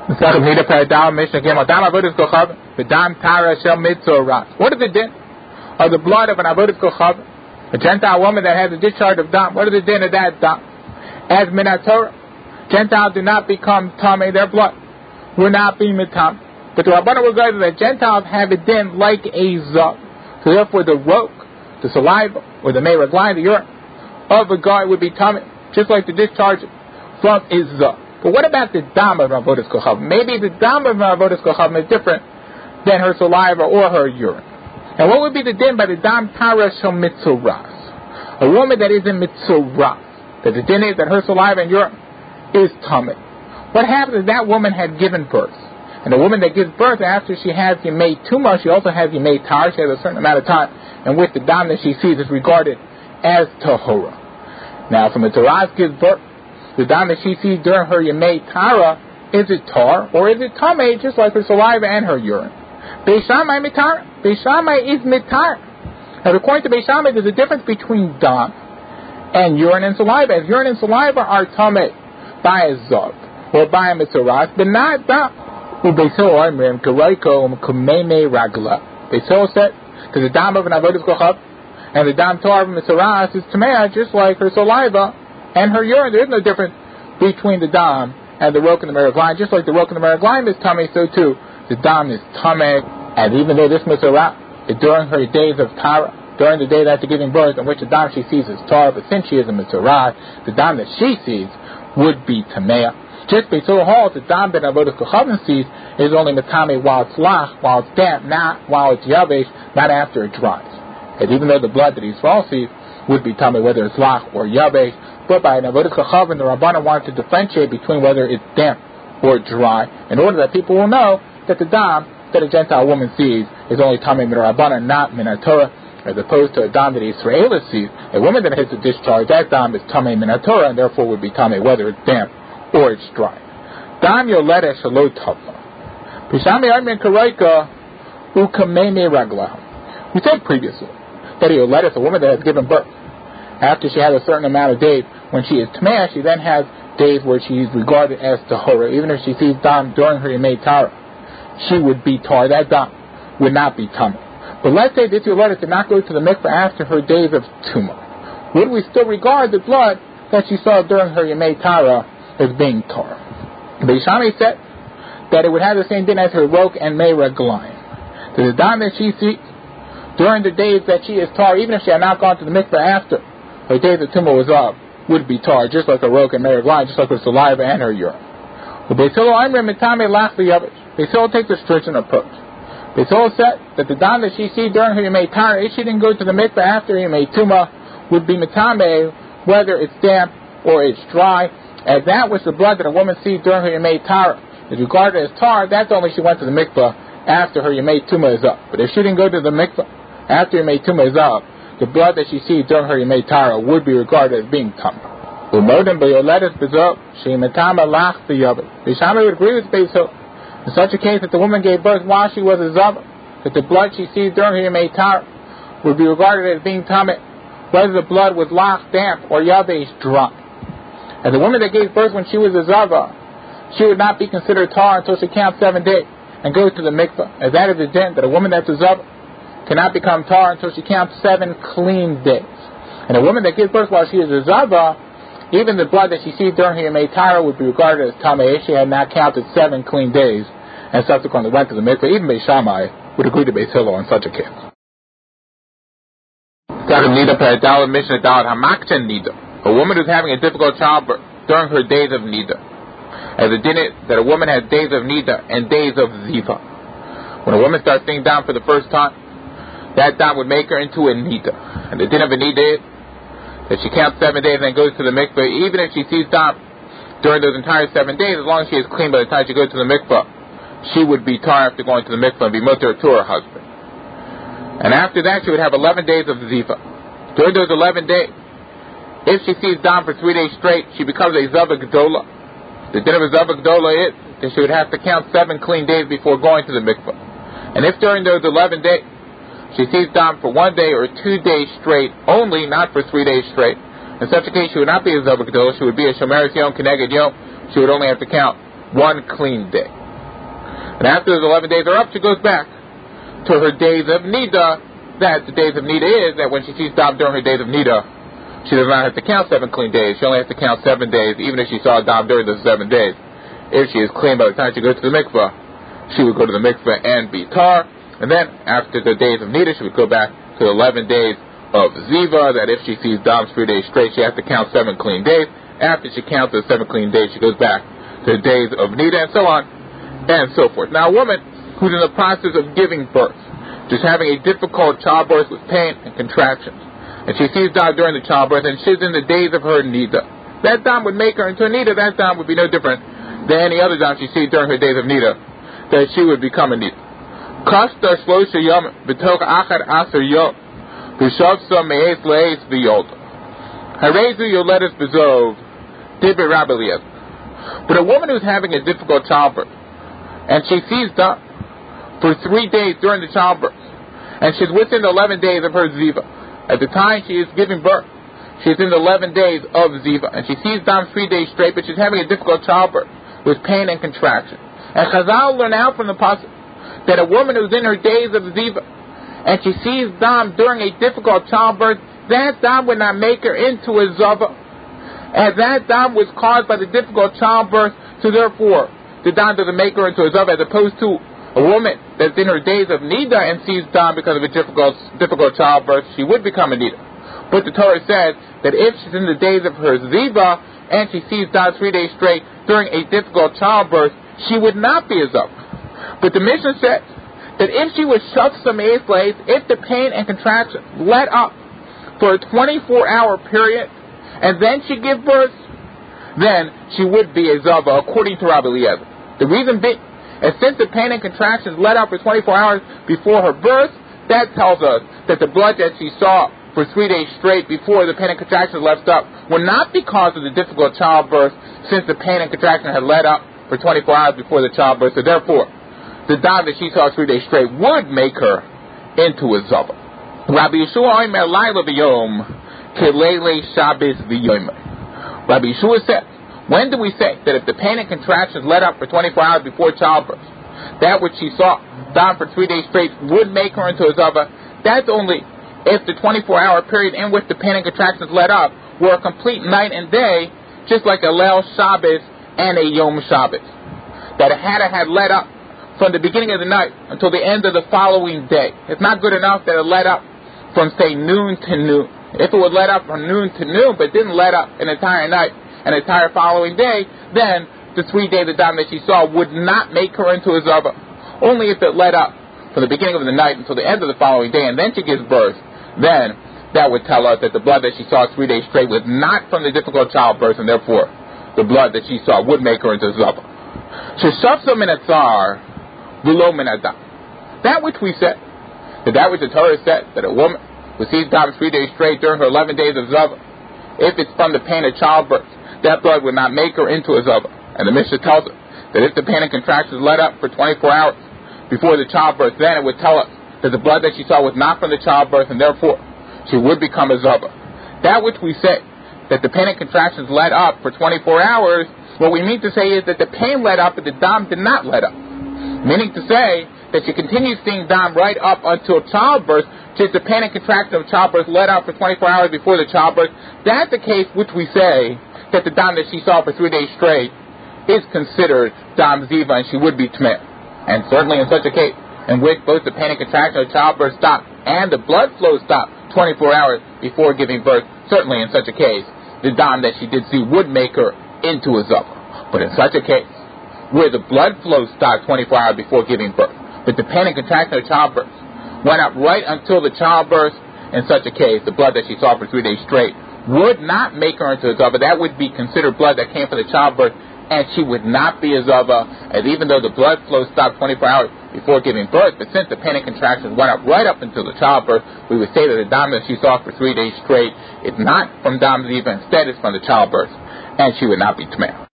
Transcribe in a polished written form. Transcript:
What is the din of the blood of an avodas kochav, a Gentile woman that has a discharge of dam? What is the din of that dam? As minat Torah, Gentiles do not become tamei; their blood will not be mitam. But the Rabbanan regards that Gentiles have a din like a zav. So therefore, the roke, the saliva, or the meiragline, the urine of a guy would be tamei, just like the discharge from is zav. But what about the dam of avodas kochav? Maybe the dam of avodas kochav is different than her saliva or her urine. And what would be the din by the dam tara shel mitzuras? A woman that is in mitzuras, that the din is that her saliva and urine is tamei. What happens if that woman had given birth? And the woman that gives birth, after she has yemei tumah, she also has yemei tar. She has a certain amount of time in which the dam that she sees is regarded as tahora. Now, from the Torah gives birth, the dam that she sees during her yemei tara, is it tar or is it tamei, just like her saliva and her urine? Beis Shammai mitar. Beis Shammai is mitar. Now, according to Beis Shammai, there's a difference between dam and urine and saliva. As urine and saliva are tamei by a zav or by a mitzuras, but not dam. Beis Hillel said that the dam of an avodas kochav and the dam tar of a mitzuras is tamei, just like her saliva and her urine. There is no difference between the dam and the roke and the meiragline. Just like the roke and the meiragline is tamei, so too the dam is tamei. And even though this mitzvah is during her days of tara, during the day after giving birth, in which the dam she sees is tar, but since she is a mitzvah, the dam that she sees would be tamei. Just Beis Hillel holds the dam that avodas kochav sees is only mitamei while it's lach, while it's damp, not while it's yavesh, not after it dries. And even though the blood that Yisrael sees would be tamei whether it's lach or yavesh, but by an avodas kochav, the Rabbanan wanted to differentiate between whether it's damp or dry, in order that people will know that the dam that a Gentile woman sees is only tamei min Rabbanan, not min Torah, as opposed to a dam that Israel sees. A woman that has a discharge, that dam is tamei min Torah, and therefore would be tamei whether it's damp or it's dry. Dam yoledes shelo tavla. Pishami armin karaika ukameme raglah. We said previously that a yoledes, a woman that has given birth, after she has a certain amount of days when she is tamei, she then has days where she is regarded as tahora. Even if she sees dam during her yemei tara, she would be tar. That dam would not be tamei. But let's say this yoledes did not go to the mikveh after her days of tumah. Would we still regard the blood that she saw during her yemei tara as being tar? Beis Shammai said that it would have the same din as her roke and meiragline. So the dam that she sees during the days that she is tar, even if she had not gone to the mikveh after her days of tumah was up, would be tar, just like her roke and meiragline, just like her saliva and her urine. Beis Hillel takes a stringent approach. Beis Hillel said that the dam that she sees during her yemei tar, if she didn't go to the mikveh after yemei tumah, would be mitamei, whether it's damp or it's dry. As that was the blood that a woman sees during her yemei tar is regarded as tar, that's only if she went to the mikveh after her yemei tumah is up. But if she didn't go to the mikveh after yemei tumah is up, the blood that she sees during her yemei tara would be regarded as being tamei. Beis Shammai would agree with Beis Hillel in such a case that the woman gave birth while she was a zava, that the blood she sees during her yemei tara would be regarded as being tamei, whether the blood was lach, damp, or yavesh, dry. And the woman that gave birth when she was a zava, she would not be considered tar until she counts 7 days and goes to the mikveh. As that is the din, that a woman that's a zava cannot become tar until she counts 7 clean days. And a woman that gives birth while she is a zava, even the blood that she sees during her yemei tara would be regarded as tamei if she had not counted 7 clean days and subsequently went to the mikveh. Even Beis Shammai would agree to Beis Hillel in such a case. A woman who's having a difficult childbirth during her days of nida. As a din is that a woman has days of nida and days of ziva. When a woman starts seeing dam for the first time, that dam would make her into a nida. And the din of a nida is that she counts 7 days and then goes to the mikveh. Even if she sees dam during those entire 7 days, as long as she is clean by the time she goes to the mikveh, she would be tar after going to the mikveh and be mutter to her husband. And after that, she would have 11 days of ziva. During those 11 days, if she sees dam for 3 days straight, she becomes a zava gedola. The din of a zava gedola is that she would have to count 7 clean days before going to the mikveh. And if during those 11 days she sees dam for 1 day or 2 days straight only, not for 3 days straight, in such a case she would not be a zava gedola. She would be a shomeres yom keneged yom. She would only have to count one clean day. And after those 11 days are up, she goes back to her days of Nida. That the days of Nida is that when she sees Dam during her days of Nida, she does not have to count 7 clean days. She only has to count 7 days, even if she saw Dam during those 7 days. If she is clean by the time she goes to the mikvah, she would go to the mikvah and be tar. And then, after the days of Nida, she would go back to the 11 days of Ziva, that if she sees Dam 3 days straight, she has to count 7 clean days. After she counts those 7 clean days, she goes back to the days of Nida, and so on, and so forth. Now, a woman who's in the process of giving birth, just having a difficult childbirth with pain and contractions, and she sees Dam during the childbirth, and she's in the days of her Nida, that Dam would make her into a Nida. That Dam would be no different than any other Dam she sees during her days of Nida, that she would become a Nida. Kashta shlosha yom b'toch achad aser yom b'shavsa me'es le'es v'yolda harezu yoledes bezov dibir Rabbi Eliezer. But a woman who's having a difficult childbirth, and she sees Dam for 3 days during the childbirth, and she's within the 11 days of her Ziva. At the time she is giving birth, she's in the 11 days of Ziva, and she sees Dam 3 days straight, but she's having a difficult childbirth with pain and contraction. And Chazal learn out from the pasuk that a woman who's in her days of Ziva, and she sees Dam during a difficult childbirth, that Dam would not make her into a Zava, and that Dam was caused by the difficult childbirth, so therefore the Dam doesn't make her into a Zava, as opposed to a woman that's in her days of Nida and sees Dam because of a difficult childbirth, she would become a Nida. But the Torah says that if she's in the days of her Ziva and she sees Dam 3 days straight during a difficult childbirth, she would not be a Zava. But the Mishnah says that if she was Shafsa Me'es Le'es, if the pain and contraction let up for a 24-hour period, and then she give birth, then she would be a Zava, according to Rabbi Eliezer. The reason being, and since the pain and contractions let up for 24 hours before her birth, that tells us that the blood that she saw for 3 days straight before the pain and contractions left up would not be because of the difficult childbirth, since the pain and contraction had let up for 24 hours before the childbirth. So therefore, the Dam that she saw 3 days straight would make her into a Zava. Rabbi Yeshua Omer Laila V'Yom Kelele Shabbos V'Yom. Rabbi Yeshua said, when do we say that if the pain and contractions let up for 24 hours before childbirth, that which she saw Dam for 3 days straight would make her into a Zava? That's only if the 24-hour period in which the pain and contractions let up were a complete night and day, just like a Leil Shabbos and a Yom Shabbos. That it had let up from the beginning of the night until the end of the following day. It's not good enough that it let up from, say, noon to noon. If it would let up from noon to noon, but didn't let up an entire night, an entire following day, then the 3 days of Dam that she saw would not make her into a Zava. Only if it let up from the beginning of the night until the end of the following day, and then she gives birth, then that would tell us that the blood that she saw 3 days straight was not from the difficult childbirth, and therefore the blood that she saw would make her into a Zava. Sheshafsa min atzar v'lo min adam. That which we said, that which the Torah said, that a woman who sees Dam 3 days straight during her 11 days of Zava, if it's from the pain of childbirth, that blood would not make her into a Zava. And the Mishnah tells us that if the pain and contractions let up for 24 hours before the childbirth, then it would tell us that the blood that she saw was not from the childbirth, and therefore she would become a Zava. That which we say, that the pain and contractions let up for 24 hours, what we mean to say is that the pain let up, but the Dam did not let up. Meaning to say that she continues seeing Dam right up until childbirth, just the pain and contraction of childbirth let up for 24 hours before the childbirth. That's the case which we say that the Dam that she saw for 3 days straight is considered Dam Ziva, and she would be Tmeh. And certainly in such a case, in which both the pain and contraction of childbirth stop and the blood flow stop 24 hours before giving birth, certainly in such a case, the Dam that she did see would make her into a Zava. But in such a case, where the blood flow stopped 24 hours before giving birth, but the pain and contraction of childbirth went up right until the childbirth, in such a case, the blood that she saw for 3 days straight would not make her into a Zava. That would be considered blood that came from the childbirth, and she would not be a Zava, as even though the blood flow stopped 24 hours before giving birth, but since the pain and contractions went up right up until the childbirth, we would say that the Dam that she saw for 3 days straight is not from Dam Ziva, instead it's from the childbirth, and she would not be Tmeh.